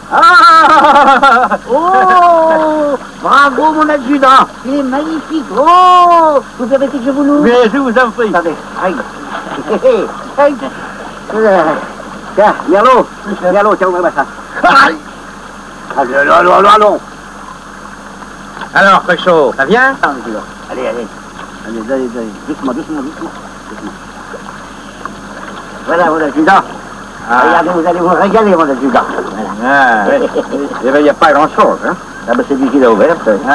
Ah! Oh! Bravo, mon adjudant! Il est magnifique! Oh! Vous permettez que je vous l'ouvre? Mais je vous en prie. Attendez, aïe! Aïe! Tiens, Merlot! Merlot, tiens, ouvre-moi ça. Aïe! Allons! Alors, Cochot, ça vient? Allez. Allez, doucement. Voilà, mon adjudant. Ah. Regardez, vous allez vous régaler, mon adjudant. Voilà. Ah, il n'y a pas grand-chose, hein? Ah, ben, c'est lui qui l'a ouvert.